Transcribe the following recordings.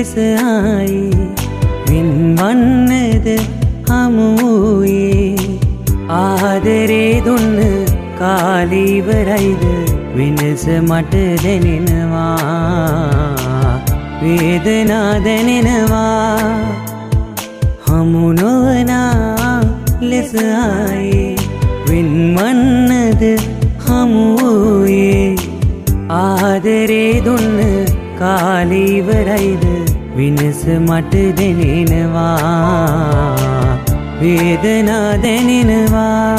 ලෙස ආයි වින්වන්නද හමුවේ ආදරේ දුන්න කාලීවරයිද වෙනස මට දැනෙනවා වේදනා දැනෙනවා හමු නොවනා ලෙස ආයි වින්වන්නද හමුවේ ආදරේ දුන්න කාලීවරයිද වෙනස මට දැනෙනවා වේදනා දැනෙනවා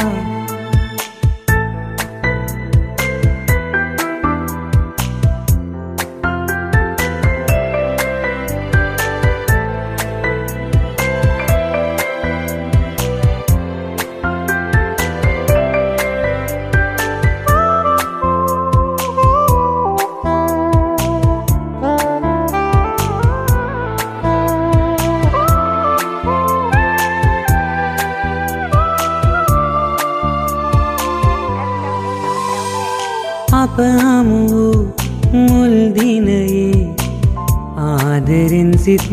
අප හමු මුල් දිනයේ ආදරෙන් සිත්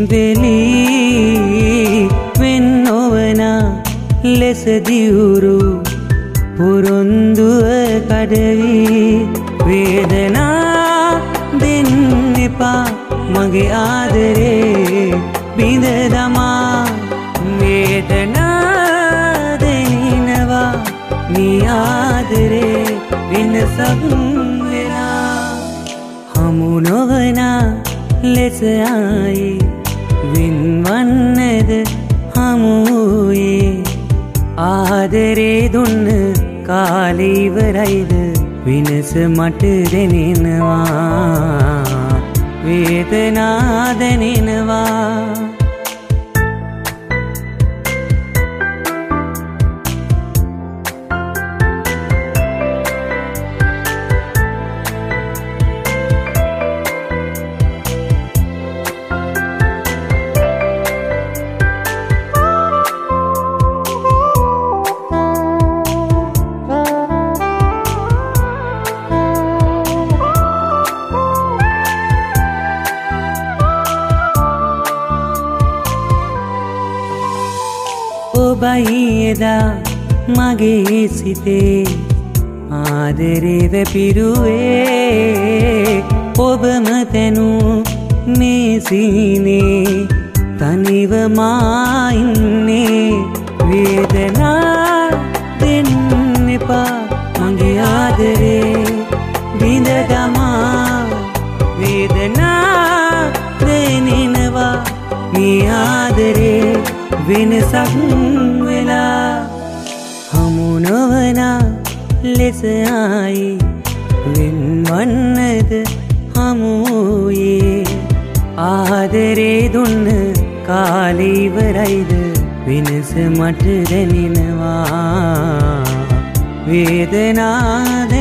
වෙලී වෙන් නොවනා ලෙස දියුරු පොරොන්දුව කඩවී වේදනා දෙන්න එපා මගේ ආදරේ බිඳ දමා වේදනා දෙනවා මේ ආදරේ වෙනසක් වෙලා හමු නොවනා ලෙස ආයි වින්වන්නද හමුවේ ආදරේ දුන්න කාලීවරයිද වෙනස මට දැනෙනවා වේදනා දැනෙනවා ඔබයි එදා මගේ සිතේ ආදරේ වැපිරුවේ ඔබම තැනු මේ සීනේ තනිව මා ඉන්නේ වේදනා දෙන්න එපා මගේ ආදරේ බිඳ දමා වේදනා දැනෙනවා මේ ආදරේ වෙනසක් වෙලා හමු නොවනා ලෙස ආයි වෙන්වන්නද හමුවේ ආදරේ දුන්න කාලීවරයිද වෙනස මට දැනෙනවා වේදනා